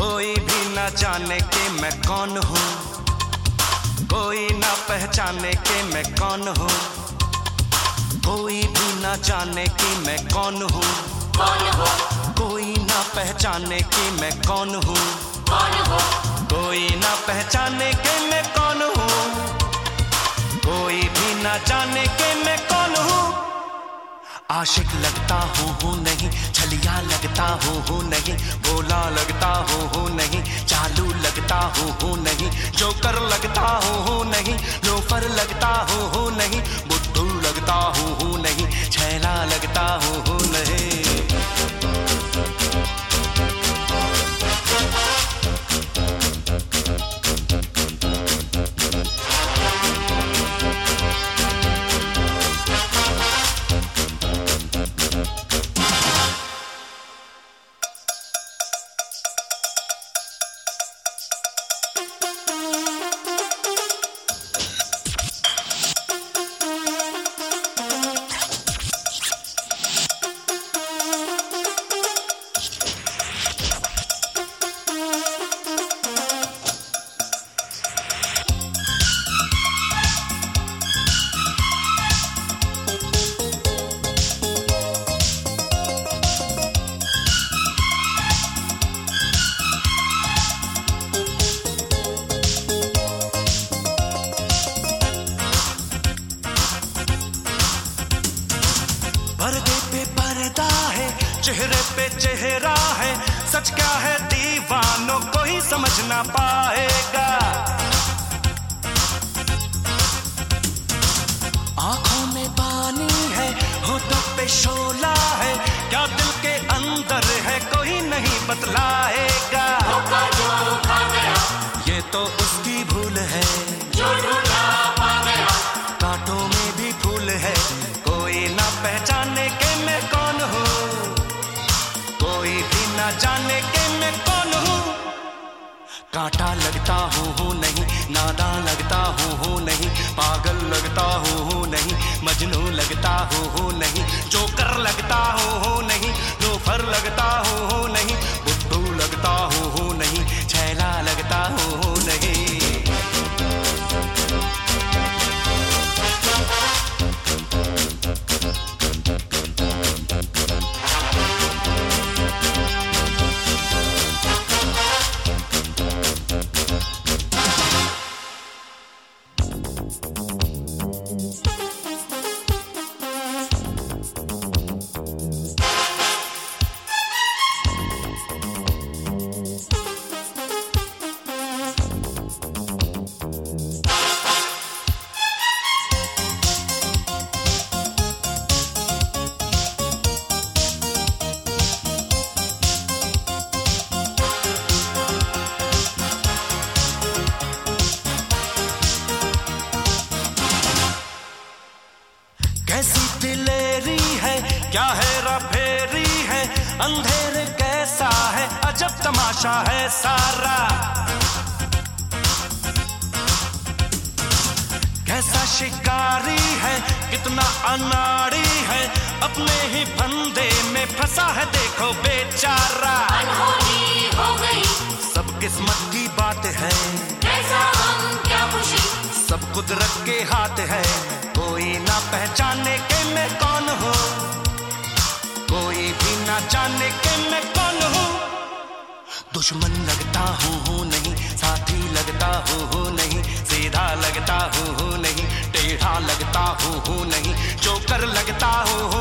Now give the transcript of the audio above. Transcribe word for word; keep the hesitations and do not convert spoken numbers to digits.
कोई भी ना जाने के मैं कौन हूँ, कोई ना पहचाने के मैं कौन हूँ, कोई भी ना जाने कि मैं कौन हूँ, कौन हो, कोई ना पहचाने कि मैं कौन हूँ, कौन हो, कोई ना पहचाने के मैं कौन हूँ, कोई भी ना जाने के मैं कौन हूँ। आशिक लगता हूँ हूँ नहीं, छलिया लगता हूँ हूँ नहीं, भोला लगता हूँ हूँ नहीं, चालू लगता हूँ हूँ नहीं, जोकर लगता हूँ हूँ नहीं, लोफर लगता हूँ हूँ नहीं, बुद्धू लगता हूँ हूँ नहीं, छैला लगता हूँ हूँ नहीं। पर्दे पे पर्दा है, चेहरे पे चेहरा है, सच क्या है दीवानों को ही समझ ना पाएगा। आंखों में पानी है, होठों पे शोला है, क्या दिल के अंदर है कोई नहीं बतलाएगा। धोखा जो खा गया, ये तो उसकी भूल है, जो ढूंढा पा गया, कांटों में भी फूल है, कोई ना पहचाने के मैं कौन हूँ, कोई भी ना जाने के मैं कौन हूँ। कांटा लगता हूँ हूँ नहीं, नादान लगता हूँ हूँ नहीं, पागल लगता हूँ हूँ नहीं, मजनू लगता हूँ हूँ नहीं, जोकर लगता हूँ हूँ नहीं, लोफर लगता हूँ हूँ नहीं, बुद्धू लगता हूँ हूँ नहीं, छैला लगता हूँ हूँ नहीं। कैसी दिलेरी है, क्या है रफेरी है, अंधेरे कैसा है, अजब तमाशा है सारा। कैसा शिकारी है, कितना अनाड़ी है, अपने ही फंदे में फंसा है देखो बेचारा। अनहोनी हो गई, सब किस्मत की बात है, कैसा हम क्या खुशी, सब कुदरत के हाथ है, कोई ना पहचाने के मैं कौन हूँ, कोई भी ना जाने के मैं कौन हूँ। दुश्मन लगता हूँ हूँ नहीं, साथी लगता हूँ हूँ नहीं, सीधा लगता हूँ हूँ नहीं, टेढ़ा लगता हूँ हूँ नहीं, जोकर लगता हूँ हूँ